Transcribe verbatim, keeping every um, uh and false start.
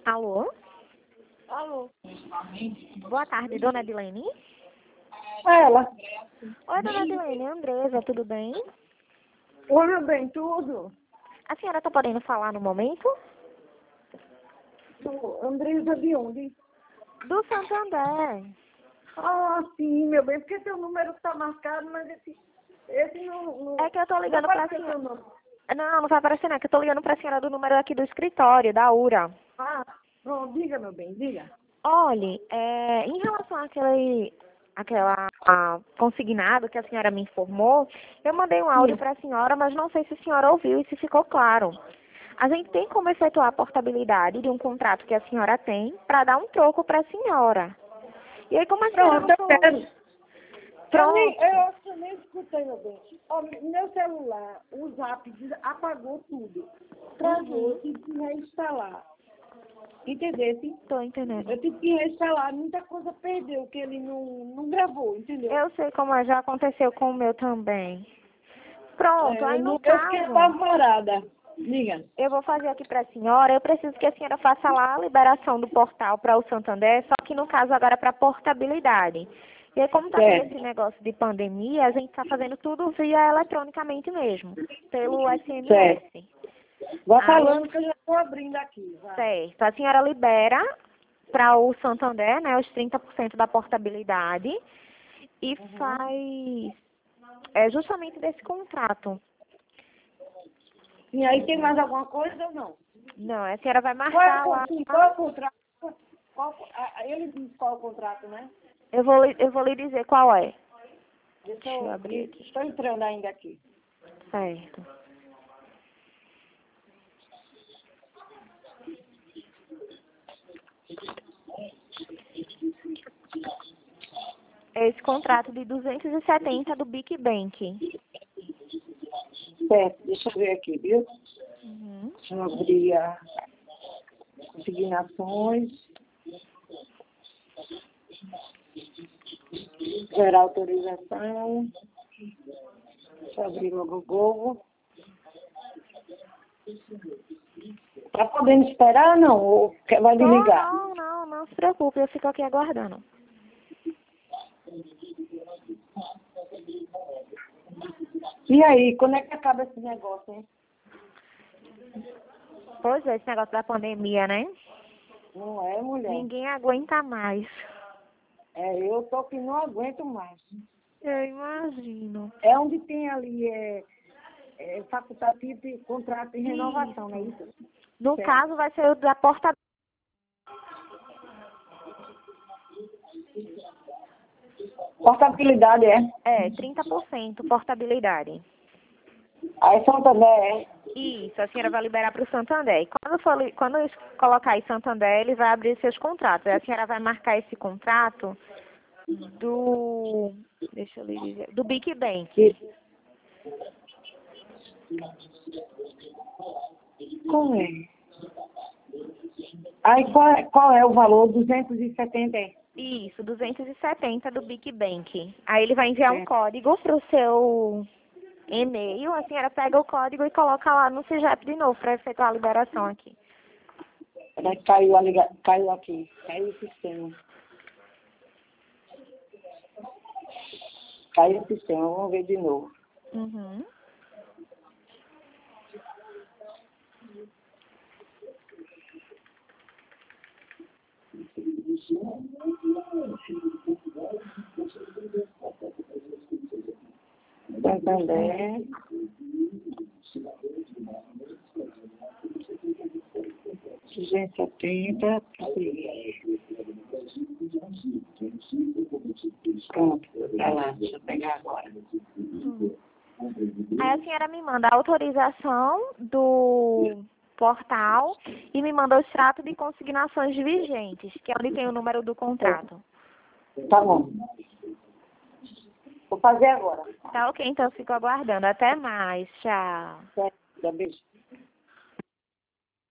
Alô? Alô? Boa tarde, dona Edilene? Ela. Oi, dona Edilene, Andresa, tudo bem? Oi, meu bem, tudo? A senhora está podendo falar no momento? Tu, Andresa, de onde? Do Santander. Ah, sim, meu bem, porque teu número está marcado, mas esse, esse não, não... É que eu tô ligando não pra apareceu senhora. teu nome. Não, não vai aparecer não, é que eu tô ligando pra senhora do número aqui do escritório, da URA. Ah, não, diga, meu bem, diga. Olhe, é, em relação àquele aquela a, consignado que a senhora me informou, eu mandei um áudio Sim. para a senhora, mas não sei se a senhora ouviu e se ficou claro. A gente tem como efetuar a portabilidade de um contrato que a senhora tem para dar um troco para a senhora. E aí, como a senhora Pronto, não eu falou... quero. Eu, nem, Pronto. eu acho que eu nem escutei, meu bem. Ó, meu celular, o Zap apagou tudo. Travou, eu Uhum. tive que reinstalar. Entendeu? Tô entendendo. Eu tive que reinstalar, muita coisa perdeu, que ele não, não gravou, entendeu? Eu sei como é, já aconteceu com o meu também. Pronto, É, eu, aí no não, eu fiquei caso, apavorada. Diga. eu vou fazer aqui para a senhora, eu preciso que a senhora faça lá a liberação do portal para o Santander, só que no caso agora para portabilidade. E aí, como está tendo Certo. esse negócio de pandemia, a gente está fazendo tudo via eletronicamente mesmo, pelo S M Certo. S. Vá Aí, falando que eu já estou abrindo aqui. Vai. certo, a senhora libera para o Santander, né, os trinta por cento da portabilidade e Uhum. faz é, justamente desse contrato. E aí tem mais alguma coisa ou não? Não, a senhora vai Qual é, marcar o- lá. sim, qual é o contrato? Qual, a- ele diz qual é o contrato, né? Eu vou, lhe- eu vou lhe dizer qual é. Deixa Deixa eu eu, abrir que aqui. estou entrando ainda aqui. Certo. É esse contrato de duzentos e setenta do Big Bank. Certo, deixa eu ver aqui, viu? Uhum. Deixa eu abrir as consignações. Gerar autorização. Deixa eu abrir logo o Google. Tá podendo esperar, não? Ou quer- vai Tô, desligar? não, não, não se preocupe, eu fico aqui aguardando. E aí, quando é que acaba esse negócio, hein? Pois é, esse negócio da pandemia, né? Não é, mulher? Ninguém aguenta mais. É, eu tô que não aguento mais. Eu imagino. É onde tem ali, é, é facultativo e contrato de renovação, não é Isso. isso? No Certo. caso, vai ser o da porta... Portabilidade é. É, trinta por cento portabilidade. Aí Santander é. Isso, a senhora vai liberar para o Santander. E quando, for, li- quando eu colocar aí Santander, ele vai abrir seus contratos. Aí a senhora vai marcar esse contrato do... Deixa eu lhe dizer... Do Big Bank. Isso. Como é? Aí qual é, qual é o valor? duzentos e setenta é? Isso, duzentos e setenta do Big Bank. Aí ele vai enviar um Certo. código para o seu e-mail. A senhora pega o código e coloca lá no CIGEP de novo para efetuar a liberação aqui. Peraí, caiu, a liga... caiu aqui. Caiu o sistema. Caiu o sistema. Vamos ver de novo. Uhum. Santander. duzentos e setenta. Pronto, tá lá. Deixa eu pegar agora. Hum. Aí a senhora me manda a autorização do portal e me manda o extrato de consignações vigentes, que é onde tem o número do contrato. Tá bom. Vou fazer agora. Tá ok, então eu fico aguardando. Até mais. Tchau. Certo, beijo.